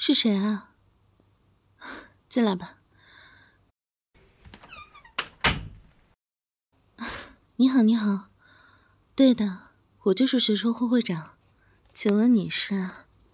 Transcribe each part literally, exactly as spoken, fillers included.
是谁啊？进来吧。你好，你好。对的，我就是学生会会长。请问你是？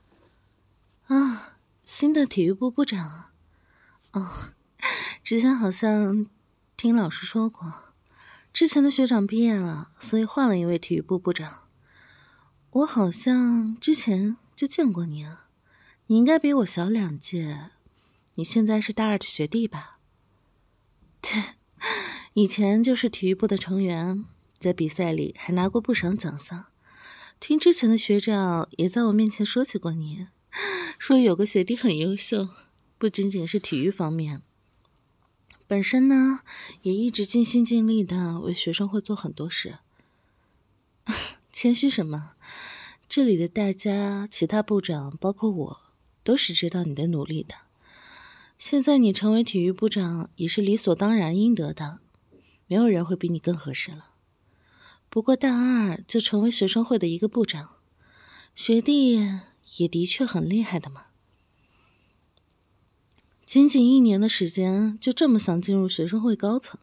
啊，新的体育部部长。哦，之前好像听老师说过，之前的学长毕业了，所以换了一位体育部部长。我好像之前就见过你啊，你应该比我小两届。你现在是大二的学弟吧？对，以前就是体育部的成员，在比赛里还拿过不少奖项。听之前的学长也在我面前说起过你，说有个学弟很优秀，不仅仅是体育方面，本身呢也一直尽心尽力的为学生会做很多事。谦虚什么？这里的大家，其他部长包括我，都是知道你的努力的。现在你成为体育部长也是理所当然应得的，没有人会比你更合适了。不过大二就成为学生会的一个部长，学弟也的确很厉害的嘛。仅仅一年的时间就这么想进入学生会高层，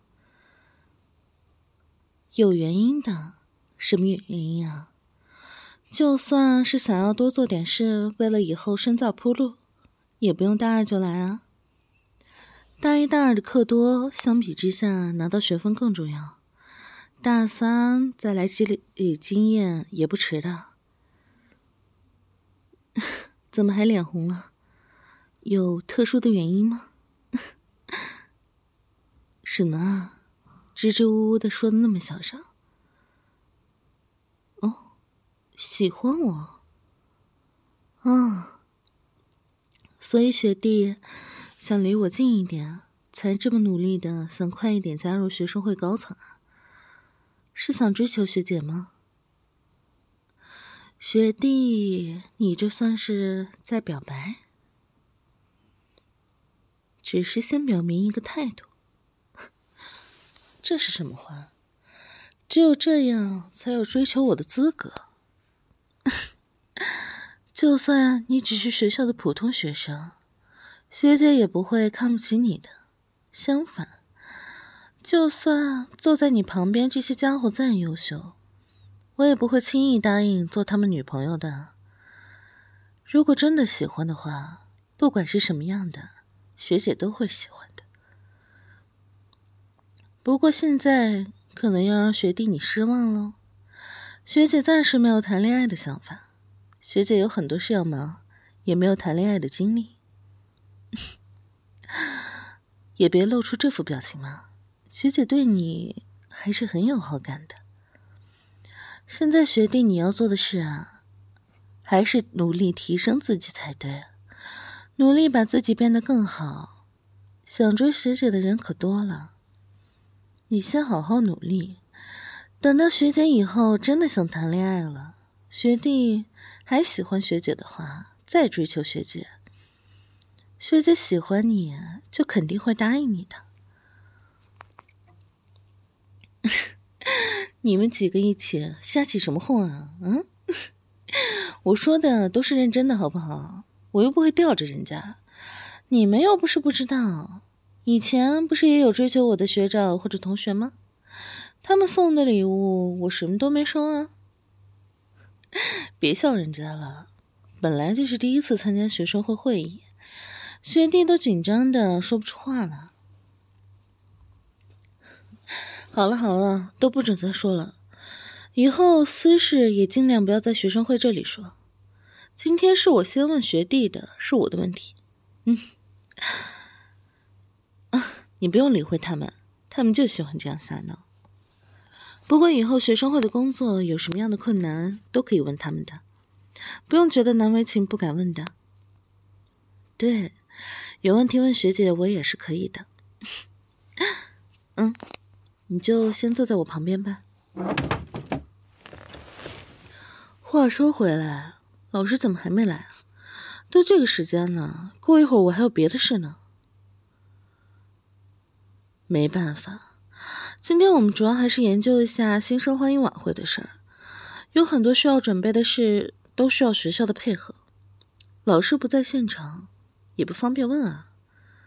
有原因的。什么原因啊？就算是想要多做点事，为了以后深造铺路，也不用大二就来啊。大一大二的课多，相比之下拿到学分更重要。大三再来积累经验也不迟的。怎么还脸红了？有特殊的原因吗？什么啊？支支吾吾的说的那么小声。哦，喜欢我。啊，所以学弟想离我近一点，才这么努力的想快一点加入学生会高层啊？是想追求学姐吗？学弟，你这算是在表白？只是先表明一个态度。这是什么话？只有这样才有追求我的资格。就算你只是学校的普通学生，学姐也不会看不起你的。相反，就算坐在你旁边这些家伙再优秀，我也不会轻易答应做他们女朋友的。如果真的喜欢的话，不管是什么样的，学姐都会喜欢的。不过现在可能要让学弟你失望咯。学姐暂时没有谈恋爱的想法，学姐有很多事要忙，也没有谈恋爱的经历。也别露出这副表情嘛，学姐对你还是很有好感的。现在学弟你要做的事啊，还是努力提升自己才对，努力把自己变得更好。想追学姐的人可多了，你先好好努力，等到学姐以后真的想谈恋爱了，学弟还喜欢学姐的话，再追求学姐。学姐喜欢你，就肯定会答应你的。你们几个一起瞎起什么哄啊？嗯，我说的都是认真的，好不好？我又不会吊着人家。你们又不是不知道，以前不是也有追求我的学长或者同学吗？他们送的礼物，我什么都没收啊。别笑人家了，本来就是第一次参加学生会会议，学弟都紧张的说不出话了。好了好了，都不准再说了，以后私事也尽量不要在学生会这里说。今天是我先问学弟的，是我的问题。嗯，啊，你不用理会他们，他们就喜欢这样瞎闹。不过以后学生会的工作有什么样的困难，都可以问他们的，不用觉得难为情不敢问的。对，有问题问学姐我也是可以的。嗯，你就先坐在我旁边吧。话说回来，老师怎么还没来啊？都这个时间了，过一会儿我还有别的事呢。没办法，今天我们主要还是研究一下新生欢迎晚会的事儿，有很多需要准备的事，都需要学校的配合。老师不在现场， 也不方便问啊。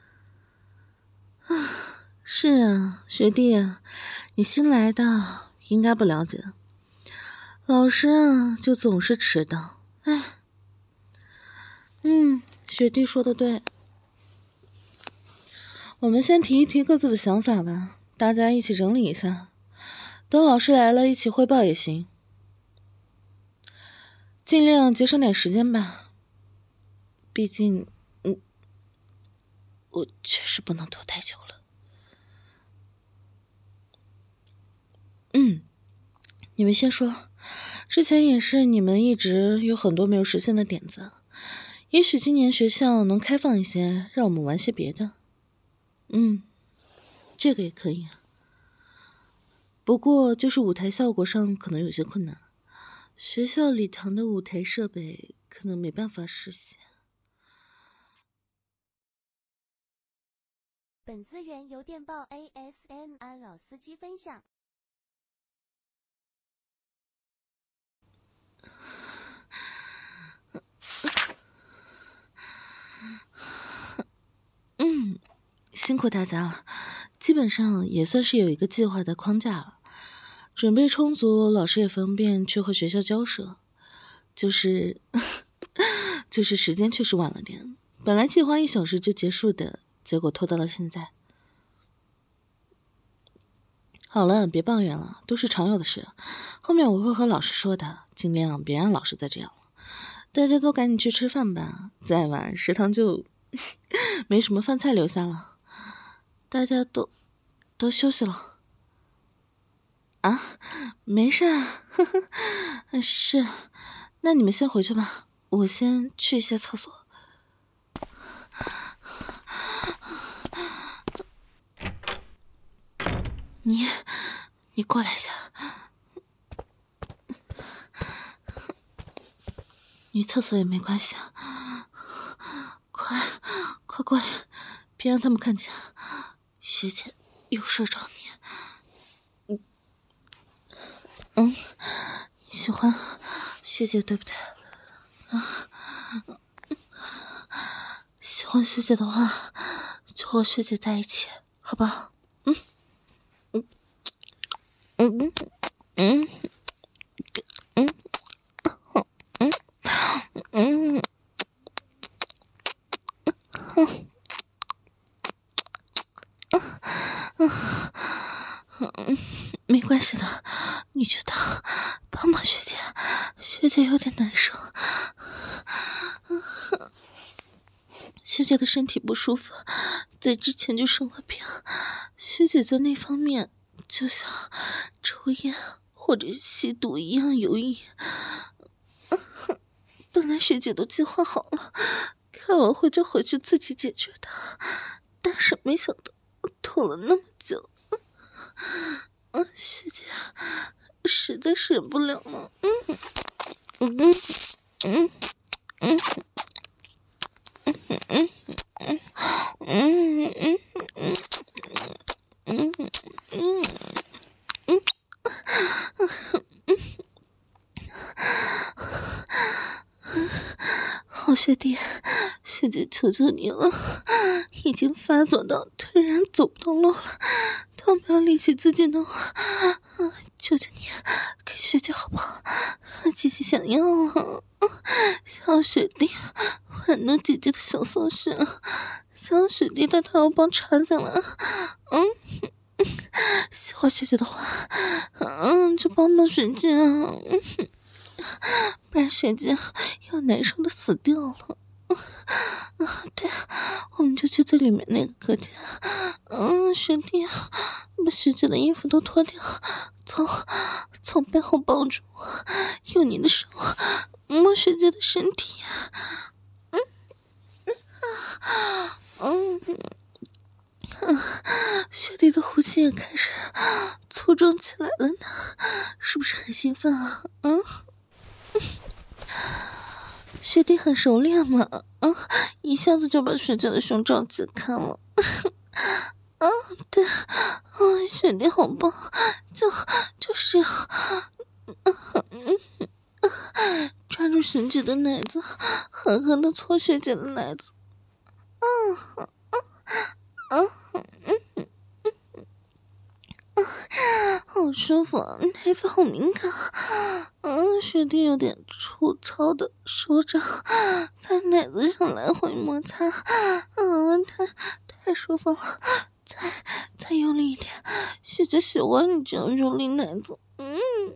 啊，是啊，学弟啊，你新来的，应该不了解。老师啊，就总是迟到。哎，嗯，学弟说的对。我们先提一提各自的想法吧，大家一起整理一下，等老师来了一起汇报也行。尽量节省点时间吧，毕竟，嗯，我确实不能拖太久了。嗯，你们先说，之前也是你们一直有很多没有实现的点子，也许今年学校能开放一些，让我们玩些别的。嗯，这个也可以。不过就是舞台效果上可能有些困难，学校礼堂的舞台设备可能没办法实现。 本资源由电报 A S M R 老司机分享。 嗯，辛苦大家了，基本上也算是有一个计划的框架了，准备充足，老师也方便去和学校交涉。就是就是时间确实晚了点，本来计划一小时就结束的，结果拖到了现在。好了，别抱怨了，都是常有的事，后面我会和老师说的，尽量别让老师再这样了。大家都赶紧去吃饭吧，再晚食堂就没什么饭菜留下了。大家都都休息了啊？没事啊，呵呵，是，那你们先回去吧，我先去一下厕所。你你过来一下，女厕所也没关系啊，快快过来，别让他们看见，学姐有事找你。嗯，你喜欢学姐对不对？啊，喜欢学姐的话，就和学姐在一起，好不好？嗯嗯嗯嗯嗯嗯嗯嗯嗯，没关系的，你就当帮帮学姐，学姐有点难受。学姐的身体不舒服，在之前就生了病，学姐在那方面就像抽烟或者吸毒一样有瘾。本来学姐都计划好了，开完会就回去自己解决的，但是没想到拖了那么久。嗯，学姐实在是忍不了了。嗯嗯嗯嗯嗯嗯嗯嗯嗯嗯嗯嗯好学弟，学姐求求你了，已经发作到突然走不动路了，都没有力气自己弄，求求你给学姐好不好？姐姐想要了，小学弟玩弄姐姐的小松鼠，小学弟的头帮插进来，嗯，喜欢学姐的话，嗯，就帮帮学姐啊，不然学姐要难受的死掉了。啊，对，我们就去最里面那个隔间。嗯，学弟，把学姐的衣服都脱掉，从从背后抱住我，用你的手摸学姐的身体。嗯嗯嗯，学弟的呼吸也开始粗壮起来了呢，是不是很兴奋啊？嗯。学弟很熟练嘛，嗯，一下子就把学姐的胸罩解开了。嗯，对，嗯，学弟好棒，就就是这样，嗯嗯，抓住学姐的奶子，狠狠的搓学姐的奶子。 嗯嗯嗯嗯，好舒服，奶子好敏感。嗯，学弟有点粗糙的手掌在奶子上来回摩擦，嗯，太太舒服了，再再用力一点，学姐喜欢你这样蹂躏奶子。嗯。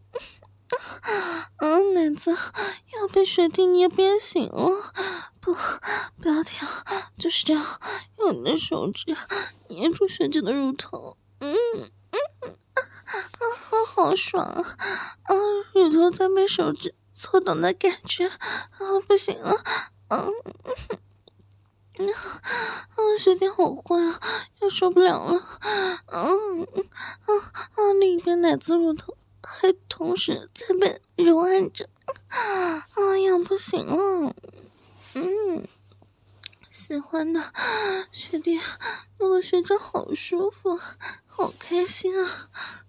嗯，奶子要被学弟捏变形了，不，不要停，就是这样，用你的手指捏住学姐的乳头，嗯嗯啊，好爽啊！啊，乳头在被手指搓动的感觉，啊，不行了，嗯嗯啊，学弟好坏啊，又受不了了，嗯啊啊，另一边奶子乳头还同时在被揉按着，啊呀，不行了，嗯，喜欢的学弟那个学长好舒服，好开心啊，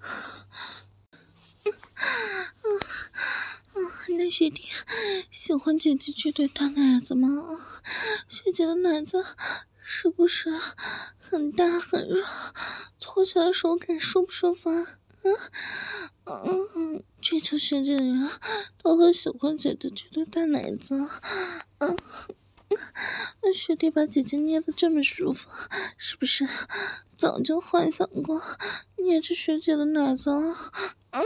嗯嗯嗯，那学弟喜欢姐姐这对大奶子吗？学姐的奶子是不是很大很软，搓起来手感舒不舒服啊？嗯嗯，追求学姐的人都会喜欢姐姐这对大奶子。嗯，那学弟把姐姐捏得这么舒服，是不是早就幻想过捏着学姐的奶子了？嗯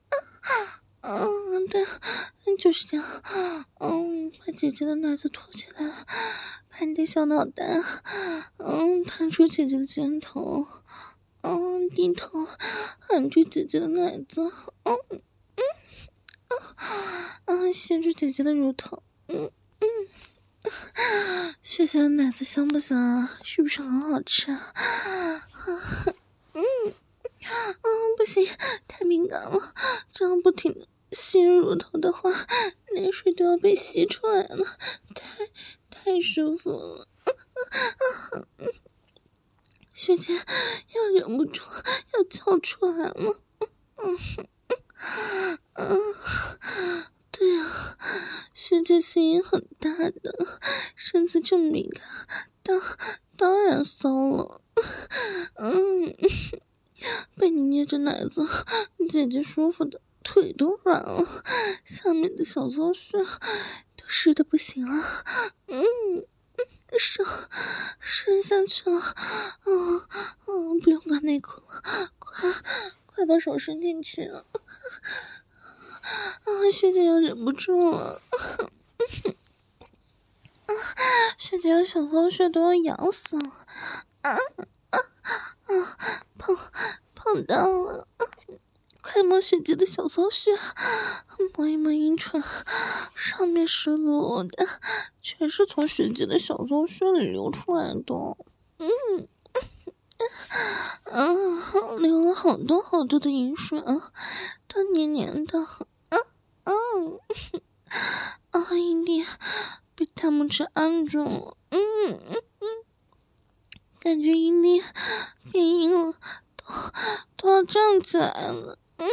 嗯，对，就是这样。嗯，把姐姐的奶子托起来，把你的小脑袋，嗯，探出姐姐的肩头。嗯，低头含住姐姐的奶子，嗯嗯啊啊，吸住姐姐的乳头，嗯嗯，学姐的奶子香不香啊？是不是很好吃啊？嗯啊，不行，太敏感了，这样不停的吸乳头的话，奶水都要被吸出来了，太太舒服了。学姐要忍不住要叫出来了，嗯嗯，对啊，学姐心也很大的，身子这么敏感，当当然骚了，嗯，被你捏着奶子，姐姐舒服的腿都软了，下面的小骚穴都湿的不行了，嗯。伸伸下去了，嗯嗯，不用挂内裤了，快快把手伸进去啊！啊，学姐要忍不住了，啊，学姐的小骚穴都要痒死了，啊啊啊！碰碰到了，快摸学姐的小骚穴，摸一摸阴唇，上面湿漉漉的，全是从学姐的小骚穴里流出来的。嗯嗯，流了好多好多的饮水啊，都黏黏的。嗯嗯啊，阴蒂被大拇指按住了。嗯嗯嗯，感觉阴蒂变硬了，都都要站起来了。嗯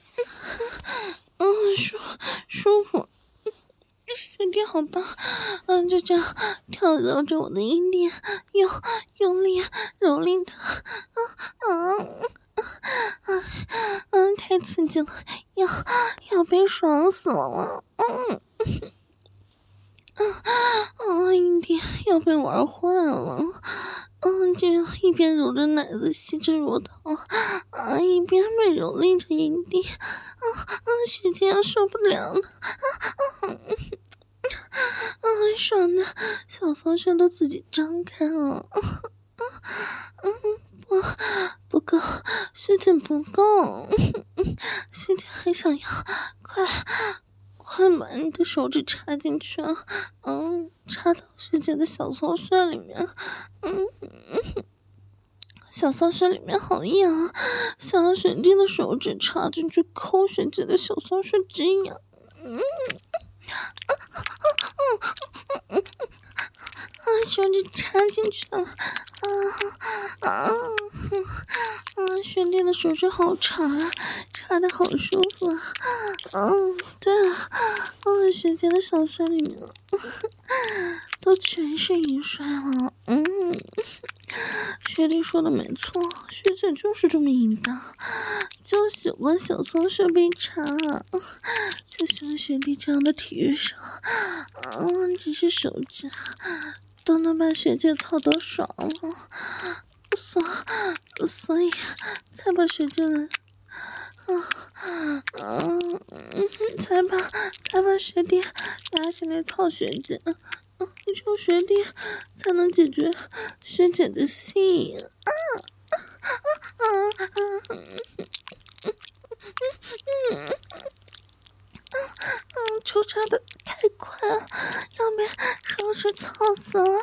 嗯，舒舒服，学弟好棒，嗯，就这样跳蚤着我的阴蒂，用用力蹂躏它，啊啊啊啊！太刺激了，要要被爽死了，嗯嗯啊，阴蒂要被玩坏了。嗯，这样一边揉着奶子吸着乳头，啊，一边被蹂躏着阴蒂，啊啊，学姐要受不了了，啊啊啊，爽的小骚穴都自己张开了，啊啊嗯，不不够，学姐不够，学姐还想要，快快把你的手指插进去啊，嗯，插到学姐的小骚穴里面，嗯。小骚穴里面好痒，想要学弟的手指插进去抠学姐的小骚穴直痒。嗯，啊啊啊啊啊！手指插进去了，啊啊啊！学弟的手指好长啊，插的好舒服啊。嗯，对啊，啊，学姐的小穴里面， 都全是银水了。嗯，学弟说的没错，学姐就是这么淫荡，就喜欢小松雪被插，就喜欢学弟这样的体育生。嗯，只是手指都能把学姐操得爽了，所所以才把学姐来。嗯嗯，才把才把学弟拉起来操学姐，嗯，只有学弟才能解决学姐的心。啊啊啊啊！嗯，抽插的太快了，要被手指操死了。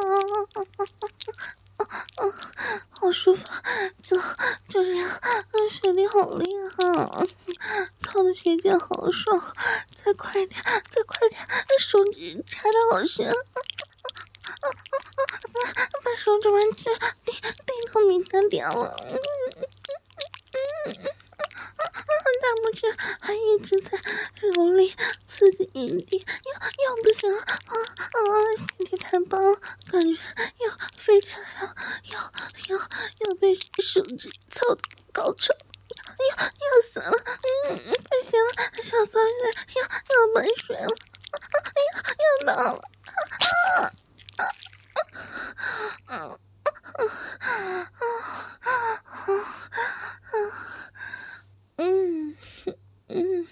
啊啊啊！好舒服，就就这样，嗯，学弟好厉害，操的学姐好爽，再快点，再快点，手指插的好深，把把手指完全顶顶到敏感点了，嗯嗯嗯，大拇指还一直在揉力刺激阴蒂，要要不行了，啊啊！身体太棒了，感觉要飞起来了，要要要被手指操的高潮，要要死了，嗯，不行了，小骚人要要喷水了，要要到了，啊啊啊啊啊啊啊！嗯嗯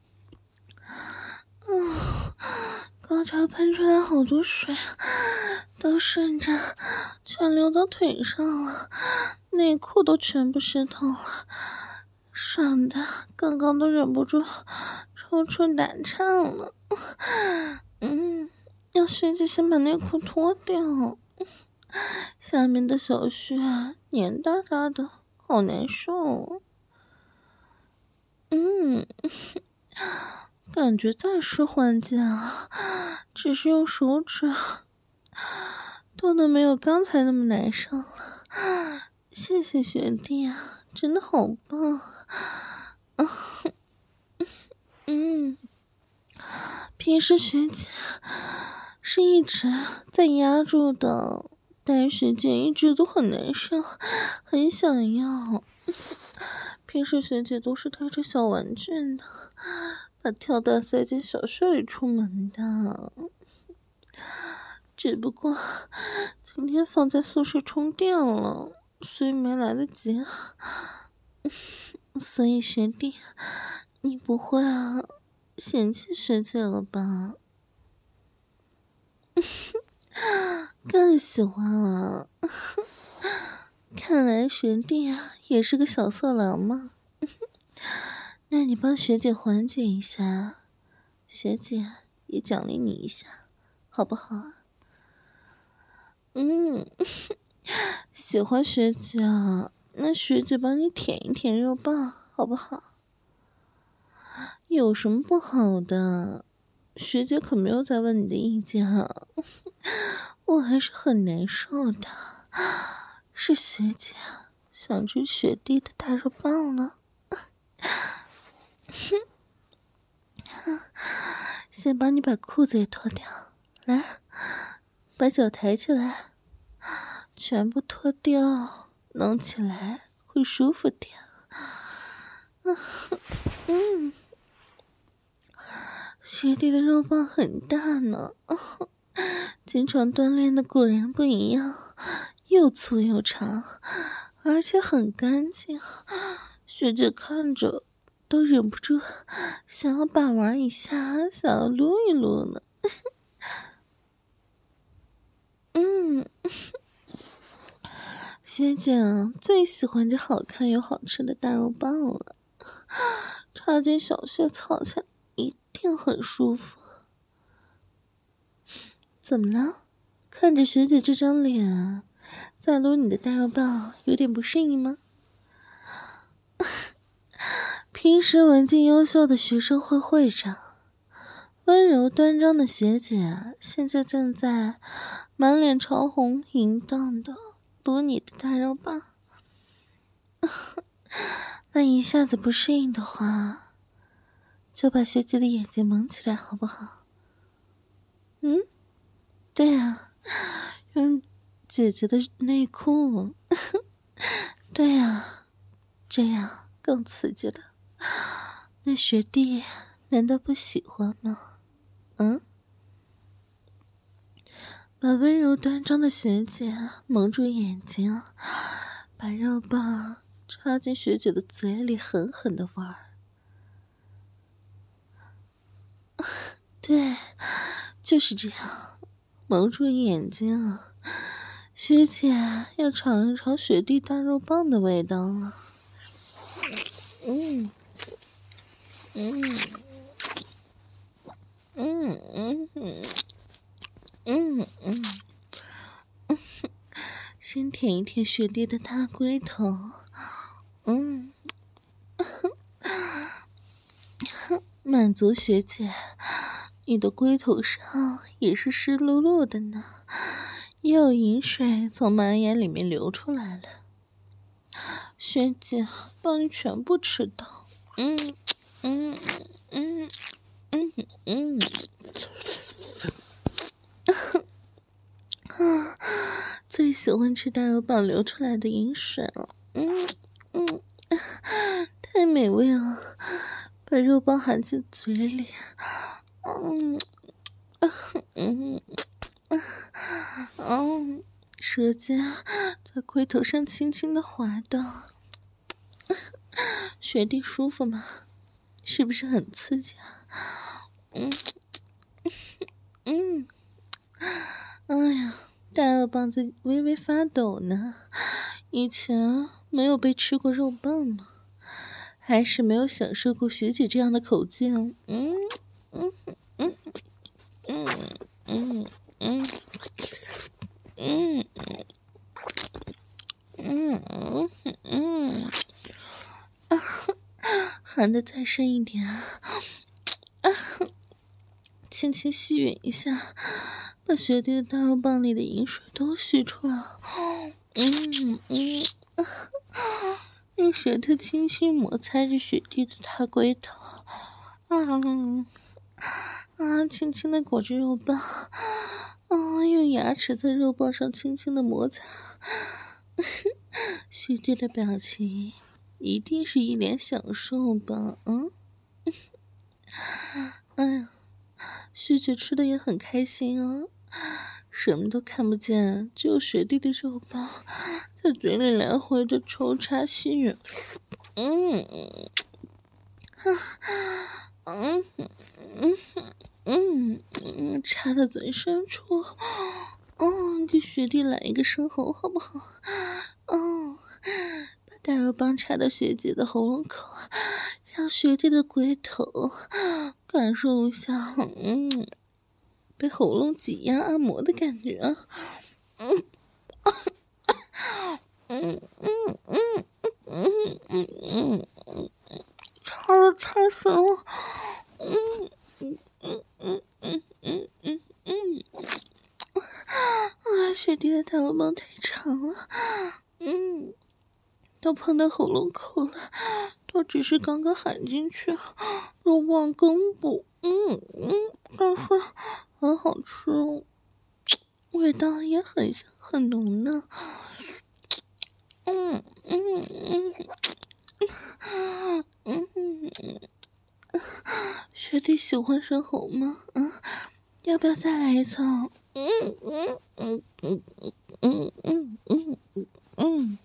嗯，高潮喷出来好多水，都顺着全流到腿上了，内裤都全部湿透了，爽的刚刚都忍不住抽搐打颤了。嗯，让学姐先把内裤脱掉，下面的小穴黏哒哒的，好难受。嗯，感觉暂时缓解了，只是用手指都能没有刚才那么难受了。谢谢学弟啊，真的好棒。嗯，平时学姐是一直在压住的，但是学姐一直都很难受，很想要。平时学姐都是带着小玩具的，把跳蛋塞进小穴里出门的。只不过今天放在宿舍充电了，所以没来得及。所以学弟，你不会啊嫌弃学姐了吧？更喜欢了。看来学弟啊也是个小色狼嘛。那你帮学姐缓解一下，学姐也奖励你一下，好不好啊？嗯，喜欢学姐啊，那学姐帮你舔一舔肉棒，好不好？有什么不好的？学姐可没有在问你的意见啊，我还是很难受的。是学姐想吃学弟的大肉棒了。先帮你把裤子也脱掉，来，把脚抬起来，全部脱掉，弄起来会舒服点。嗯，学弟的肉棒很大呢，经常锻炼的果然不一样，又粗又长，而且很干净。学姐看着都忍不住想要把玩一下，想要撸一撸呢。嗯，学姐最喜欢这好看又好吃的大肉棒了，插进小穴操起来一定很舒服。怎么了？看着学姐这张脸，再撸你的大肉棒，有点不适应吗？平时文静优秀的学生会会长，温柔端庄的学姐，现在正在满脸潮红淫荡的撸你的大肉棒。那一下子不适应的话，就把学姐的眼睛蒙起来好不好？嗯， 对啊，用姐姐的内裤。对啊，这样更刺激了。那学弟难道不喜欢吗？嗯？把温柔端庄的学姐蒙住眼睛，把肉棒插进学姐的嘴里狠狠的玩儿。对，就是这样，蒙住眼睛，学姐要尝一尝学弟大肉棒的味道了。嗯，嗯，嗯嗯嗯嗯嗯，先舔一舔学弟的大龟头。嗯，满足学姐，你的龟头上也是湿漉漉的呢，也有饮水从马眼里面流出来了。学姐，帮你全部吃到。嗯嗯嗯嗯嗯嗯，最喜欢吃大肉棒流出来的饮水了。嗯嗯，太美味了，把肉棒含进嘴里。嗯嗯嗯，舌尖在龟头上轻轻的滑动。学弟舒服吗？是不是很刺激啊？嗯嗯，哎呀，大肉棒在微微发抖呢。以前没有被吃过肉棒吗？还是没有享受过学姐这样的口劲。嗯嗯嗯嗯嗯嗯嗯嗯嗯嗯，含得再深一点啊！轻轻吸吮一下，把学弟的大肉棒里的饮水都吸出来。嗯嗯，用舌头轻轻摩擦着学弟的大龟头，啊啊，轻轻的裹着肉棒，啊，用牙齿在肉棒上轻轻的摩擦。学弟的表情一定是一脸享受吧？嗯，哎呀，学姐吃的也很开心啊，什么都看不见，只有学弟的肉棒在嘴里来回的抽插吸吮。嗯嗯嗯嗯嗯，插到嘴深处。嗯，给学弟来一个深喉好不好？嗯，把大肉棒插到学姐的喉咙口，让学弟的龟头感受一下，嗯，被喉咙挤压按摩的感觉。嗯嗯嗯嗯嗯嗯嗯嗯，插的太深了。嗯嗯嗯嗯嗯嗯嗯嗯，啊，学弟的大肉棒太长了。嗯，都碰到喉咙口了，都只是刚刚含进去，肉棒根部。嗯嗯，但是很好吃哦，味道也很香很浓呢。嗯嗯嗯嗯嗯，学弟喜欢生喉吗？嗯，要不要再来一次？嗯嗯嗯嗯嗯嗯嗯嗯嗯。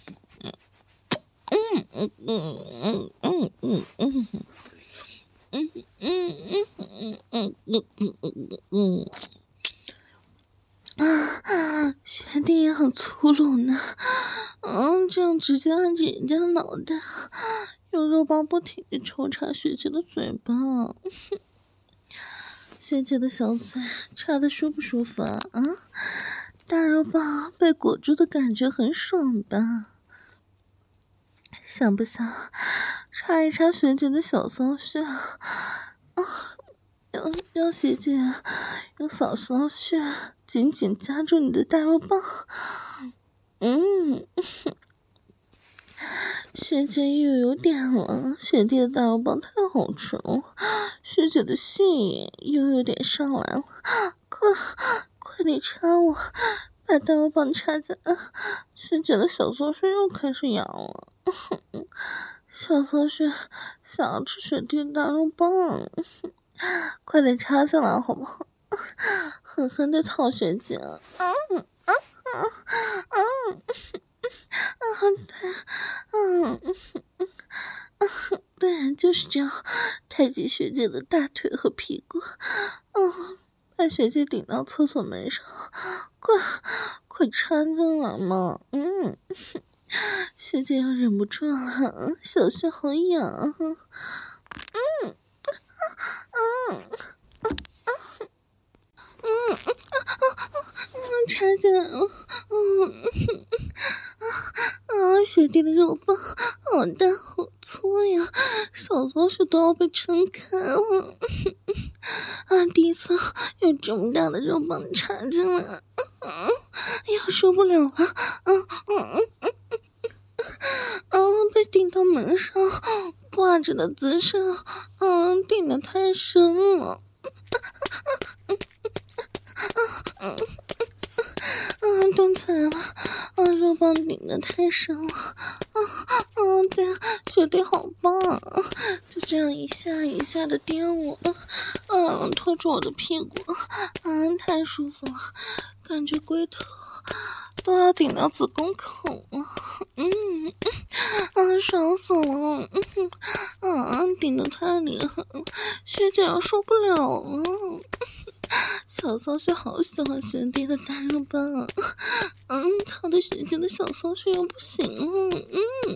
嗯嗯嗯嗯嗯嗯嗯嗯嗯嗯嗯嗯嗯啊，学弟也很粗鲁呢。嗯，这样直接按着人家的脑袋，用肉棒不停地抽插学姐的嘴巴。学姐的小嘴插的舒不舒服啊？啊，大肉棒被裹住的感觉很爽吧？想不想插一插学姐的小骚穴？啊，让让学姐用小骚穴紧紧夹住你的大肉棒。嗯，学姐又有点了，学弟的大肉棒太好吃了，学姐的性瘾又有点上来了，快快点弟插我，把大肉棒插进了学姐的小骚穴，又开始痒了。小骚穴想要吃学弟的大肉棒，快点插进来好不好？狠狠的操学姐！嗯嗯嗯嗯嗯，对，嗯嗯嗯，对，就是这样，太极学姐的大腿和屁股，嗯，把学姐顶到厕所门上，快快插进来嘛！嗯，学姐要忍不住了，小穴好痒。嗯嗯嗯嗯嗯，插进来了。嗯啊，学弟的肉棒好大好粗呀，小骚穴都要被撑开了。啊，第一次有这么大的肉棒插进来，嗯，要受不了了。嗯嗯嗯嗯嗯，被顶到门上挂着的姿势，嗯，顶得太深了。嗯嗯，动起来了，啊，肉棒顶得太深了，啊啊，对，学弟好棒，就这样一下一下的颠我，嗯，拖住我的屁股，嗯，太舒服了，感觉龟头都要顶到子宫口了，嗯，啊，爽死了，嗯，啊，顶得太厉害了，学姐要受不了了。小骚穴好喜欢学弟的大肉棒啊，嗯，操的学姐的小骚穴又不行了，嗯，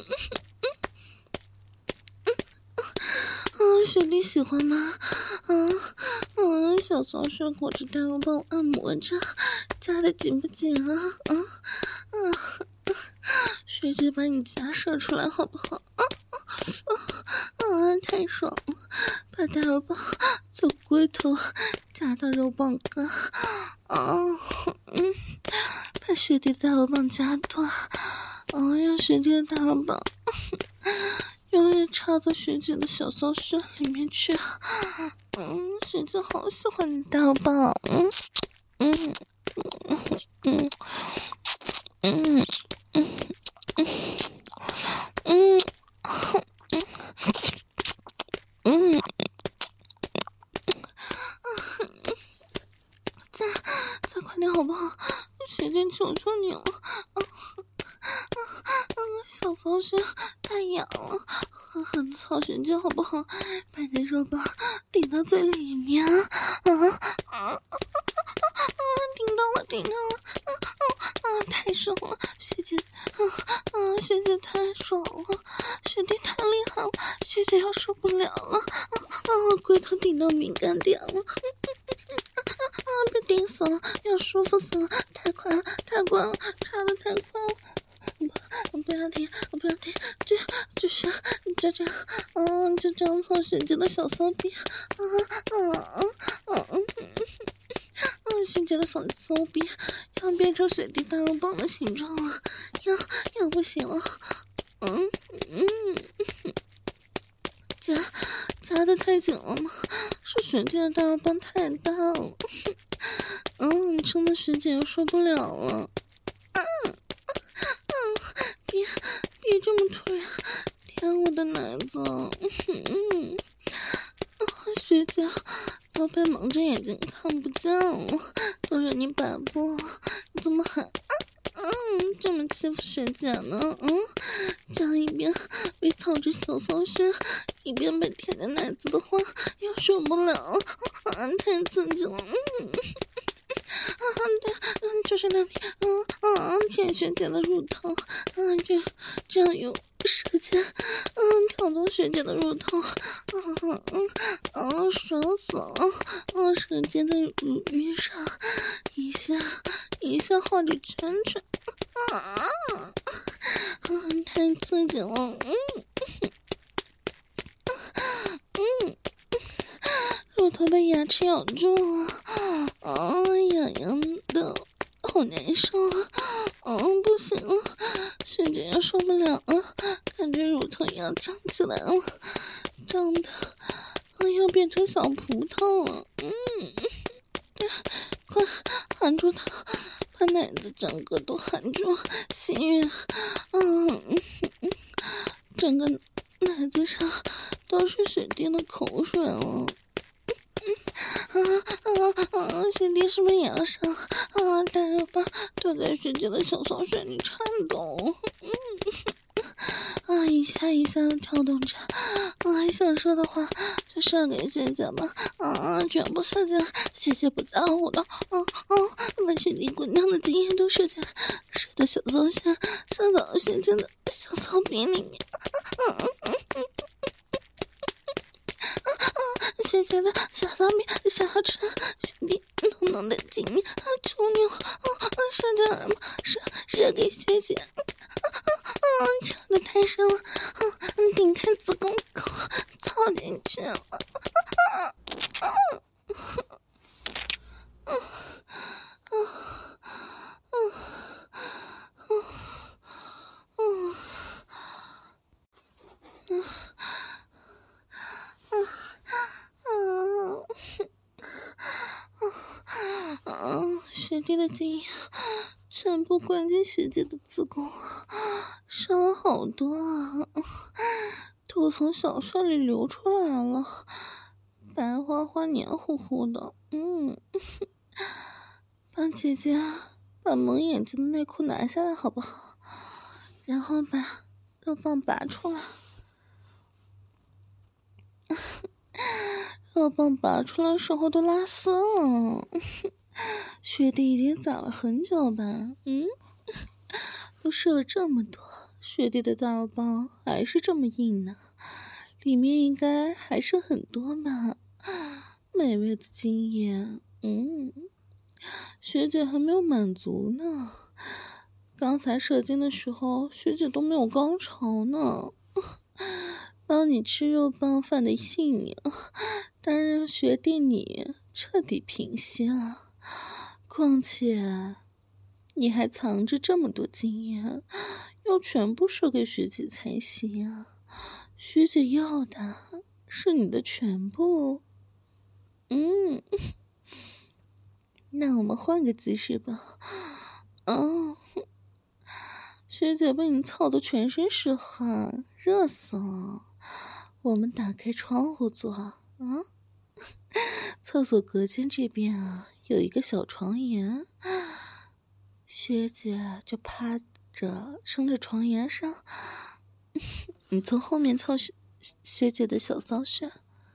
啊，学弟喜欢吗？啊，嗯，小骚穴裹着大肉棒按摩着，夹的紧不紧啊？啊啊，学姐把你夹射出来好不好？啊啊啊！太爽了，把大肉棒从龟头夹到肉棒根，啊，嗯，把学弟的大肉棒夹断，啊，让学弟的大肉棒永远插到学姐的小骚穴里面去。嗯，学姐好喜欢你大肉棒，嗯嗯嗯嗯嗯嗯嗯嗯。再再快点好不好？学姐求求你了！啊啊啊！小骚穴太痒了，狠狠的操学姐好不好？把你的肉棒顶到最里面啊啊啊啊！顶到了，顶到了！啊啊啊！太爽了，学姐啊啊！学姐太爽了，学弟太厉害了，学姐要受不了了！啊啊！龟头顶到敏感点了。啊！被顶死了，要舒服死了，太快了，太快了，插的太快了！不，不要停，不要停，就就是就这样，嗯，就这样操学姐的小骚逼，啊啊啊啊啊！嗯，学姐的小骚逼要变成学弟大肉棒的形状了，要要不行了，嗯嗯。夹夹的太紧了吗？是学姐的大肉棒太大了，嗯，撑的学姐又受不了了，嗯嗯，别别这么突然，舔我的奶子，嗯，学姐老板蒙着眼睛看不见了，都让你摆布，你怎么还嗯这么欺负学姐呢？嗯，这样一边被操着小骚穴，一边被舔着奶子的话，又受不了，啊，太刺激了，嗯，啊，对，嗯，就是那里，嗯嗯，舔学姐的乳头，啊，这这样有舌尖，嗯，挑动学姐的乳头，嗯嗯嗯，爽死了，啊，舌尖的乳晕上，一下一下画着圈圈。啊啊！太刺激了，嗯嗯，乳头被牙齿咬住了，啊，痒痒的，好难受啊！啊，不行了，学姐要受不了了，感觉乳头也要胀起来了，胀的啊要变成小葡萄了，嗯，快，好含住它，把奶子整个都含住，心悦，嗯，整个奶子上都是学弟的口水了。啊啊啊！学弟是不是也要上啊？大肉棒都在学姐的小骚穴里颤抖，嗯啊，一下一下的跳动着，啊，想说的话就说给学姐吧，啊，全部说进来，学姐不在乎了，啊啊，把学弟滚烫的精液都射进来，射的小骚穴，射到了学姐的小骚逼里面，嗯嗯嗯嗯。学姐的小骚逼想要吃学弟浓浓的精液，求你了，啊，射进来吗？射射给学姐，啊啊，插的太深了，啊，顶开子宫口，套进去了，啊啊啊啊啊啊啊啊啊！嗯，学弟的精液全部灌进学姐的子宫，伤了好多啊！都从小穴里流出来了，白花花、黏糊糊的。嗯，帮姐姐把蒙眼睛的内裤拿下来好不好？然后把肉棒拔出来。肉棒拔出来时候都拉丝了，学弟已经攒了很久吧？嗯，都射了这么多，学弟的大肉棒还是这么硬呢，里面应该还剩很多吧？美味的精液，嗯，学姐还没有满足呢。刚才射精的时候，学姐都没有高潮呢。帮你吃肉棒犯的性瘾，当然让学弟你彻底平息了。况且你还藏着这么多经验，要全部说给学姐才行啊！学姐要的是你的全部。嗯，那我们换个姿势吧。哦，学姐被你操得全身是汗，热死了。我们打开窗户坐啊，厕所隔间这边啊有一个小床沿，学姐就趴着撑着床沿上，你从后面操学学姐的小骚穴。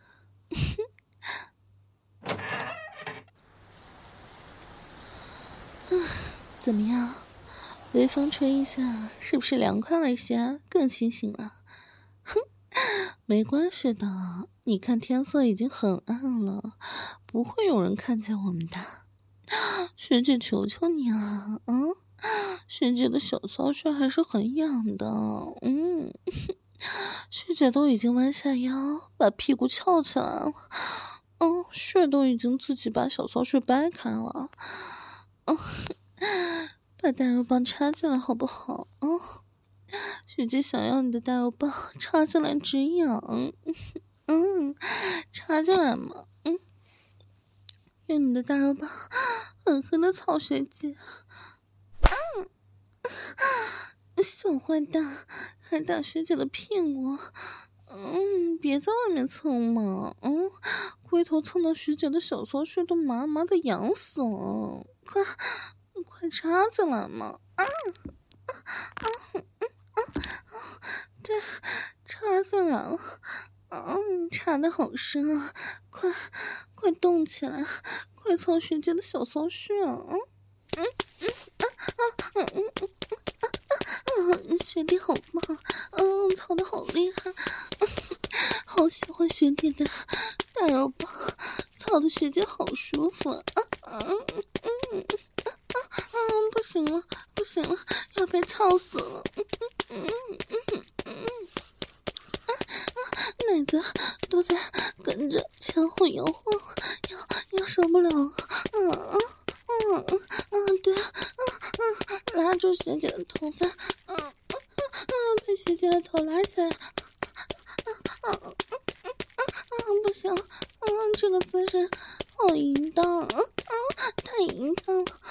怎么样？微风吹一下，是不是凉快了一些，更清醒了？哼，没关系的，你看天色已经很暗了，不会有人看见我们的。学姐求求你了，嗯，学姐的小骚穴还是很痒的，嗯，学姐都已经弯下腰，把屁股翘起来了，嗯，穴都已经自己把小骚穴掰开了，嗯，把大肉棒插进来好不好？嗯，学姐想要你的大肉棒插进来止痒，嗯，插进来嘛，嗯，愿你的大肉棒狠狠的操学姐，嗯，小坏蛋，还打学姐的屁股，嗯，别在外面蹭嘛，嗯，龟头蹭到学姐的小骚穴都麻麻的痒死了，快快插进来嘛，啊啊啊啊啊！对，插进来了，嗯，插的好深啊，快快动起来，快操学姐的小骚穴啊！嗯嗯啊啊嗯嗯嗯啊啊！学弟好棒，嗯，操的好厉害，好喜欢学弟的大肉棒，操的学姐好舒服啊！啊嗯嗯啊啊！不行了，不行了，要被操死了！嗯嗯嗯嗯啊啊！奶子都在跟着前后摇晃，要要受不了了！嗯嗯嗯嗯嗯，对，嗯嗯，拉住学姐的头发，嗯嗯嗯，把学姐的头拉起来，嗯嗯嗯嗯嗯，不行，嗯，这个姿势好淫荡，嗯嗯，太淫荡了，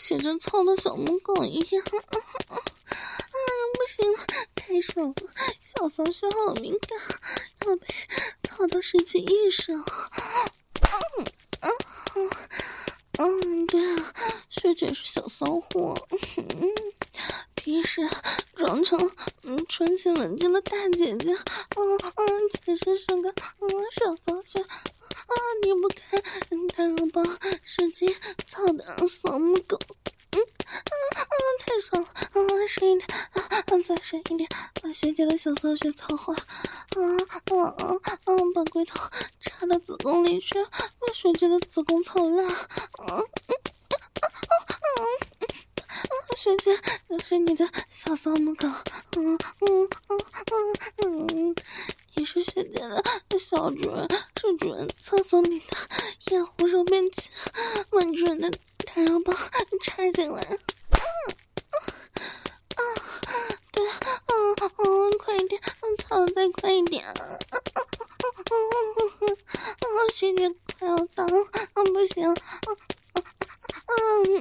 写着操的小母狗一样。啊，不行了，太爽了，小骚穴好敏感，要被操到失去意识了。嗯嗯嗯嗯，对啊，学姐是小骚货，嗯，平时装成嗯纯情冷静的大姐姐，嗯嗯，其实是个嗯小骚穴。啊！离不开大肉包使劲操的小母狗，嗯啊啊！太爽了！啊，深一点，啊，再深一点，把学姐的小骚穴操坏！啊啊啊啊！把龟头插到子宫里去，把学姐的子宫操烂！啊嗯啊啊啊！学姐，这是你的小骚母狗，嗯嗯嗯嗯嗯。你是学姐的小主人，是主人厕所里的盐湖肉便器，把主人的大肉包插进来。啊啊啊！对，啊啊！快一点，操再快一点！啊啊啊啊啊！学姐快要到了，啊不行！啊啊啊！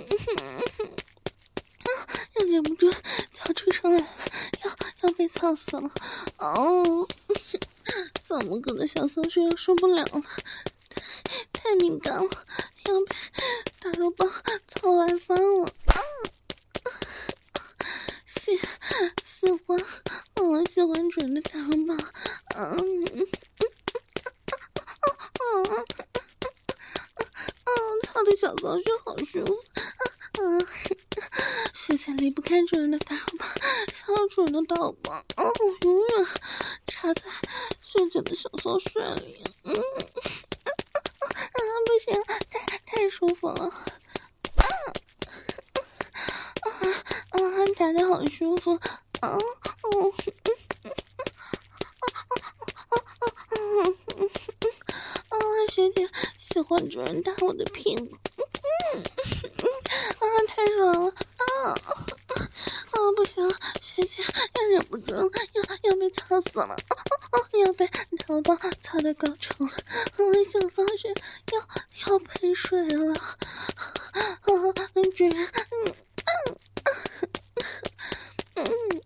啊！又忍不住叫出声来了，要要被操死了！哦。小母狗的小骚穴受不了了，太太敏感了，要被大肉包操完翻了。啊啊、喜喜欢，我喜欢主人的大肉包。嗯嗯嗯嗯嗯，他的小骚穴好舒服。嗯、啊，学姐离不开主人的大肉包，想要主人的大肉包，哦，永远插在学姐的小骚穴里。嗯，啊啊，不行，太太舒服了。啊啊啊！打得好舒服。啊哦嗯嗯嗯啊！学姐喜欢主人打我的屁股。嗯嗯啊，太爽了！啊啊，不行，学姐要忍不住要要被操死了，啊啊，要被大包操到高潮了，啊，小骚穴要要喷水了，啊，主人，嗯嗯嗯嗯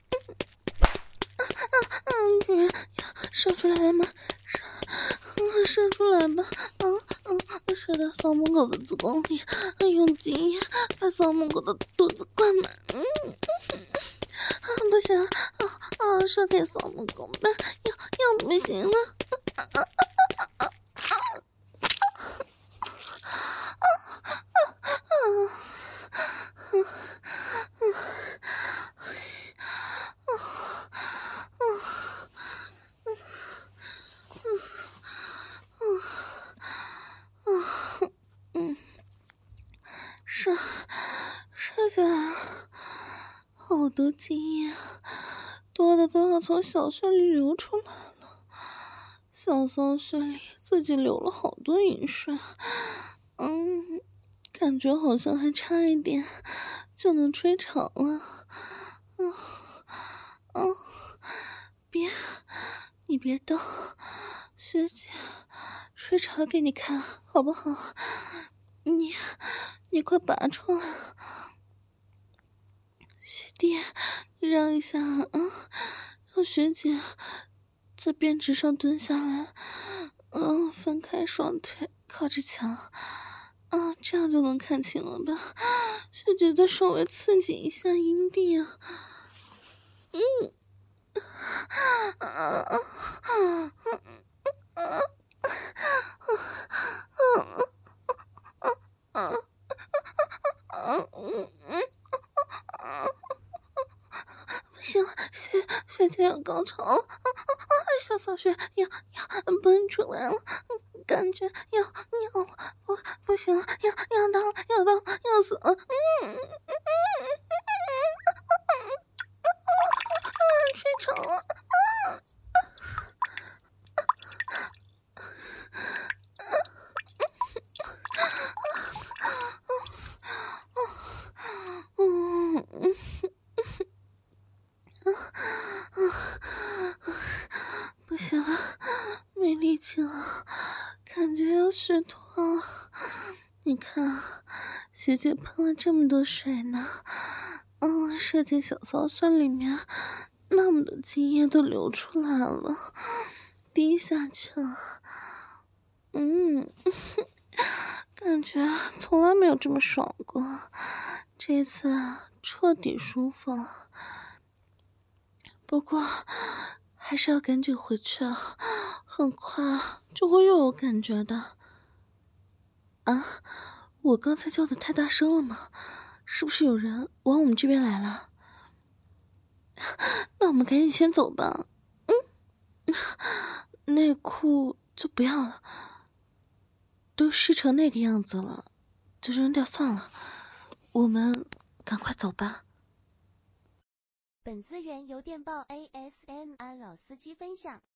嗯，主人射出来了吗？射射出来吧，啊嗯，射到小母狗的子宫里，用精液把小母狗的肚子灌满。嗯嗯啊，不行，啊啊，射给小母狗吧，要要不行了。啊啊啊啊啊啊啊嗯，射射起来了，好多精液，多的都要从小穴里流出来了。小骚穴里自己流了好多饮水，嗯，感觉好像还差一点就能吹潮了。嗯嗯，别，你别动，学姐，吹潮给你看好不好？你你快拔出来，学弟，你让一下啊，让学姐在便池上蹲下来，嗯，分开双腿靠着墙，啊，这样就能看清了吧？学姐再稍微刺激一下阴蒂啊，嗯，啊啊啊啊啊啊啊！嗯嗯嗯啊！不行了，学学姐要高潮了，啊啊啊！小骚穴要要奔出来了，感觉要尿了，不不行了，要要到了，要到了，要死了！嗯嗯嗯嗯嗯，吹潮了！啊！嗯嗯。不行了，没力气了，感觉要虚脱了。 你看，学姐喷了这么多水呢，嗯，射进小骚酸里面，那么多精液都流出来了，滴下去了。嗯，感觉从来没有这么爽过，这次彻底舒服了。不过还是要赶紧回去啊，很快就会又有感觉的。啊，我刚才叫的太大声了吗？是不是有人往我们这边来了？那我们赶紧先走吧。嗯，内裤就不要了，都湿成那个样子了，就扔掉算了。我们赶快走吧。 本资源由电报 A S M R 老司机分享。